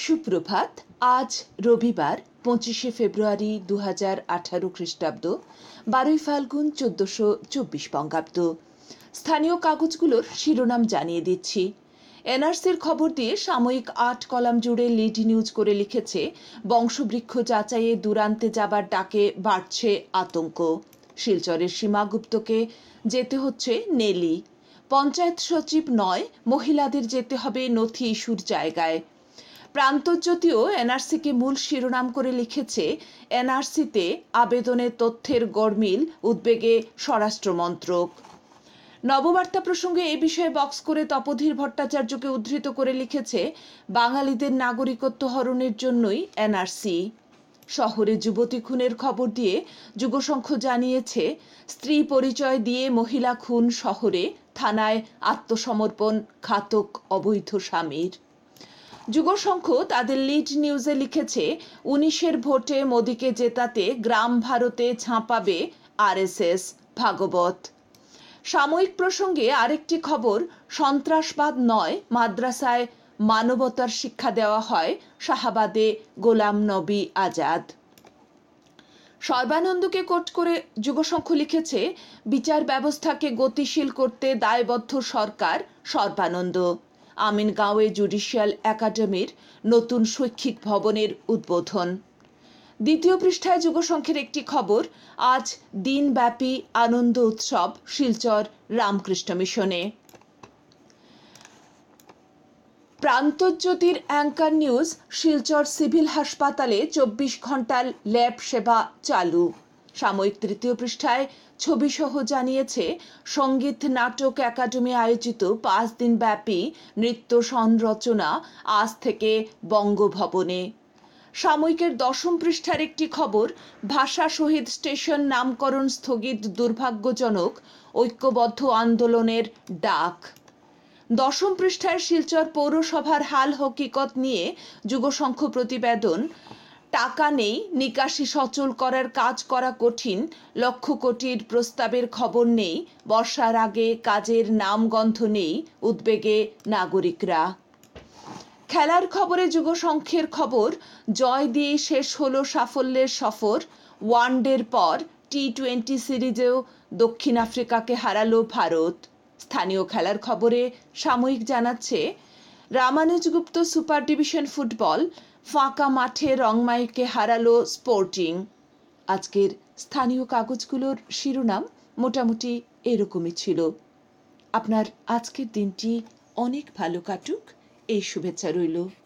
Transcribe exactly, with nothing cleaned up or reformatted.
সুপ্রভাত। আজ রবিবার পঁচিশে ফেব্রুয়ারি দু হাজার আঠারো খ্রিস্টাব্দ, বারোই ফাল্গুন চোদ্দশো চব্বিশ বঙ্গাব্দ। স্থানীয় কাগজগুলোর শিরোনাম জানিয়ে দিচ্ছি। এনআরসির খবর দিয়ে সাময়িক আট কলাম জুড়ে লিড নিউজ করে লিখেছে, বংশবৃক্ষ যাচাইয়ে দূরান্তে যাবার ডাকে বাড়ছে আতঙ্ক। শিলচরের সীমা গুপ্তকে যেতে হচ্ছে নেলি। পঞ্চায়েত সচিব নয়, মহিলাদের যেতে হবে নথি ইস্যুর জায়গায়। প্রান্তজ্যোতিও এনআরসিকে মূল শিরোনাম করে লিখেছে, এনআরসিতে আবেদনের তথ্যের গরমিল, উদ্বেগে স্বরাষ্ট্রমন্ত্রক। নববার্তা প্রসঙ্গে এ বিষয়ে বক্স করে তপোধীর ভট্টাচার্যকে উদ্ধৃত করে লিখেছে, বাঙালিদের নাগরিকত্ব হরণের জন্যই এনআরসি। শহরে যুবতী খুনের খবর দিয়ে যুগসংঘ জানিয়েছে, স্ত্রী পরিচয় দিয়ে মহিলা খুন শহরে, থানায় আত্মসমর্পণ ঘাতক অবৈধ স্বামীর। যুগসংঘ তাদের লিড নিউজে লিখেছে, উনিশের ভোটে মোদিকে জেতাতে গ্রাম ভারতে ঝাঁপাবে আরএসএস, ভাগবত। সাময়িক প্রসঙ্গে আরেকটি খবর, সন্ত্রাসবাদ নয়, মাদ্রাসায় মানবতার শিক্ষা দেওয়া হয়, শাহাবাদে গোলাম নবী আজাদ। সর্বানন্দকে কোট করে যুগসংঘ লিখেছে, বিচার ব্যবস্থাকে গতিশীল করতে দায়বদ্ধ সরকার, সর্বানন্দ। আমিনগাঁওয়ে জুডিশিয়াল একাডেমির নতুন শৈক্ষিক ভবনের উদ্বোধন। দ্বিতীয় পৃষ্ঠায় যুগসংঘের একটি খবর, আজ দিনব্যাপী আনন্দ উৎসব শিলচর রামকৃষ্ণ মিশনে। প্রান্তজ্যোতির অ্যাঙ্কার নিউজ, শিলচর সিভিল হাসপাতালে চব্বিশ ঘন্টার ল্যাব সেবা চালু। সাময়িক তৃতীয় পৃষ্ঠায় ছবিসহ জানিয়েছে, সঙ্গীত নাটক একাডেমি আয়োজিত পাঁচ দিন ব্যাপী নৃত্য সংরচনা আজ থেকে বঙ্গভবনে। সাময়িকের দশম পৃষ্ঠার একটি খবর, ভাষা শহীদ স্টেশন নামকরণ স্থগিত দুর্ভাগ্যজনক, ঐক্যবদ্ধ আন্দোলনের ডাক। দশম পৃষ্ঠায় শিলচর পৌরসভার হাল হকিকত নিয়ে যুগসংঘ প্রতিবেদন, টাকা নেই, নিকাশি সচল করার কাজ করা কঠিন, লক্ষ কোটির প্রস্তাবের খবর নেই, বর্ষার আগে কাজের নামগন্ধ নেই, উদ্বেগে নাগরিকরা। খেলার খবরে যুগসংঘের খবর, জয় দিয়ে শেষ হলো সাফল্যের সফর, ওয়ানডের পর টি টোয়েন্টি সিরিজেও দক্ষিণ আফ্রিকাকে হারালো ভারত। স্থানীয় খেলার খবরে সাময়িক জানাচ্ছে, রামানুজগুপ্ত সুপার ডিভিশন ফুটবল, ফাঁকা মাঠে রংমাইকে হারালো স্পোর্টিং। আজকের স্থানীয় কাগজগুলোর শিরোনাম মোটামুটি এরকমই ছিল। আপনার আজকের দিনটি অনেক ভালো কাটুক, এই শুভেচ্ছা রইল।